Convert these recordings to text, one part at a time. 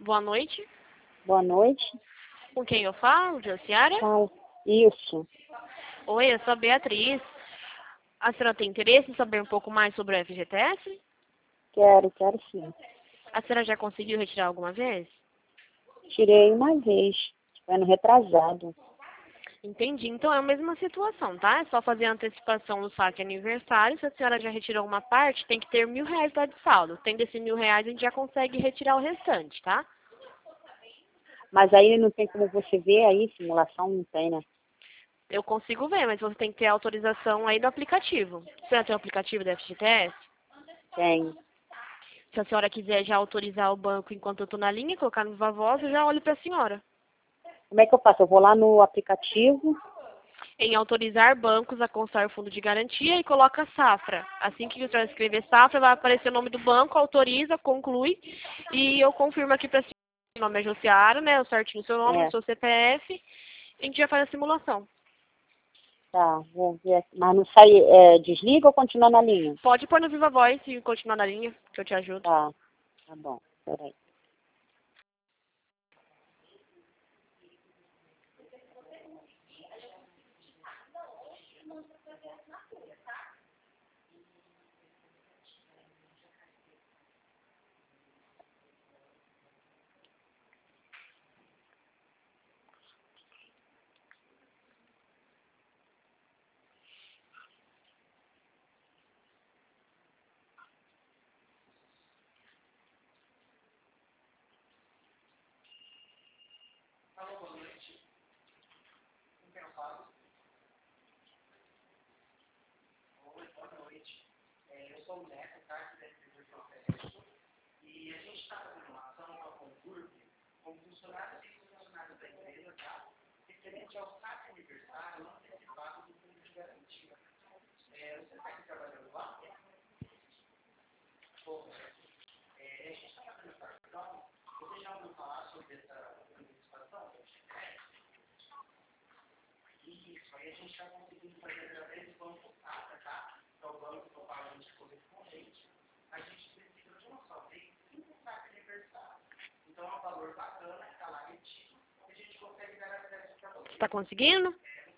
Boa noite. Boa noite. Com quem eu falo? Josiara? Fala. Isso. Oi, eu sou a Beatriz. A senhora tem interesse em saber um pouco mais sobre o FGTS? Quero sim. A senhora já conseguiu retirar alguma vez? Tirei uma vez, ano retrasado. Entendi. Então é a mesma situação, tá? É só fazer a antecipação no saque aniversário. Se a senhora já retirou uma parte, tem que ter R$ 1.000 lá de saldo. Tendo esse R$ 1.000, a gente já consegue retirar o restante, tá? Mas aí não tem como você ver aí, simulação não tem, né? Eu consigo ver, mas você tem que ter autorização aí do aplicativo. A senhora tem o aplicativo da FGTS? Tem. Se a senhora quiser já autorizar o banco enquanto eu estou na linha, colocar no Viva Voz, eu já olho para a senhora. Como é que eu faço? Eu vou lá no aplicativo. Em autorizar bancos a constar fundo de garantia e coloca safra. Assim que a senhora escrever safra, vai aparecer o nome do banco, autoriza, conclui e eu confirmo aqui para a senhora. O nome é Josiara, né? O certinho seu nome, o É, seu CPF. A gente já faz a simulação. tá, vou ver aqui. Mas não sai, desliga ou continua na linha? Pode pôr no Viva Voz e continuar na linha, que eu te ajudo. Tá bom. Peraí. Está conseguindo?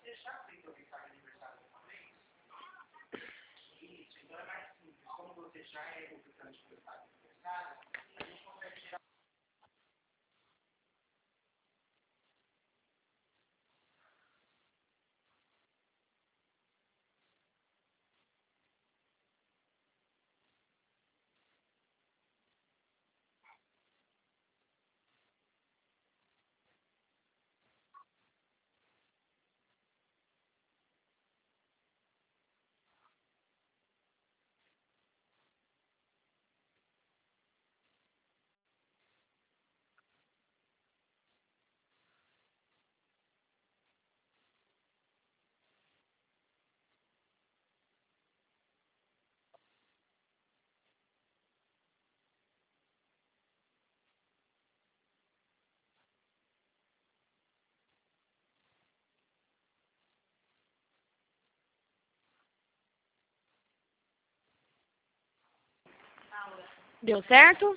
Deu certo?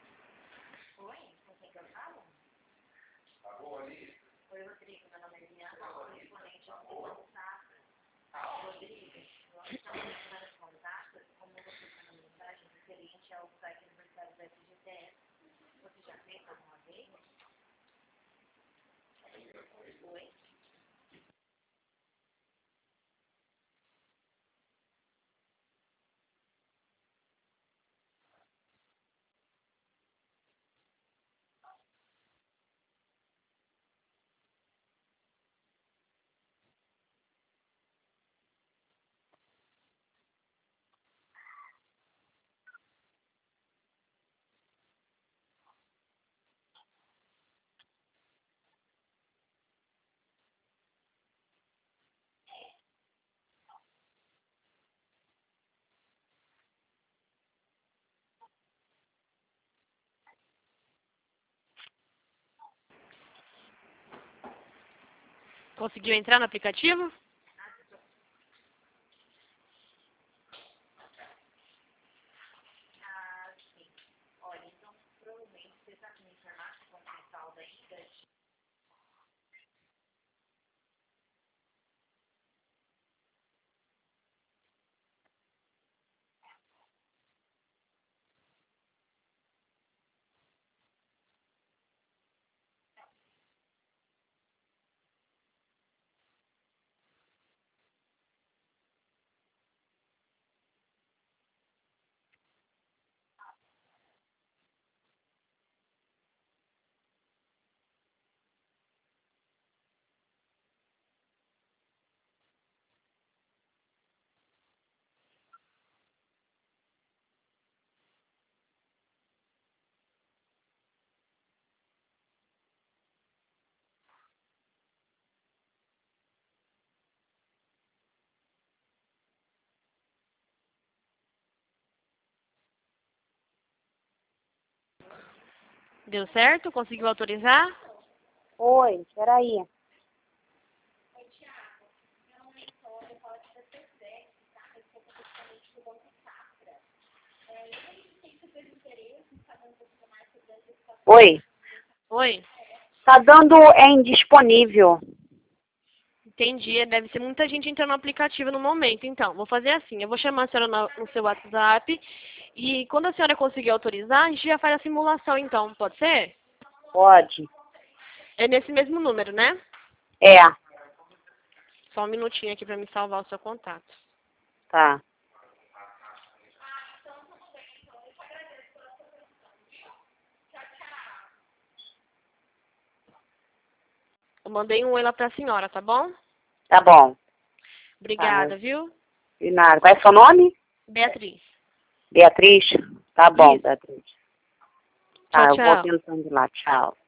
Conseguiu entrar no aplicativo? Deu certo? Conseguiu autorizar? Oi, peraí. Oi, Oi? tá dando indisponível. Entendi. Deve ser muita gente entrando no aplicativo no momento. Então, vou fazer assim. Eu vou chamar a senhora no seu WhatsApp. E quando a senhora conseguir autorizar, a gente já faz a simulação, então. Pode ser? Pode. É nesse mesmo número, né? É, Só um minutinho aqui para me salvar o seu contato. tá. Eu mandei um oi lá pra senhora, tá bom? Tá bom. Tá. Obrigada, viu? De nada. Qual é seu nome? Beatriz. Beatriz? Tá bom, Isso. Beatriz. Tchau, Tá, eu vou tchau. tentando lá. Tchau.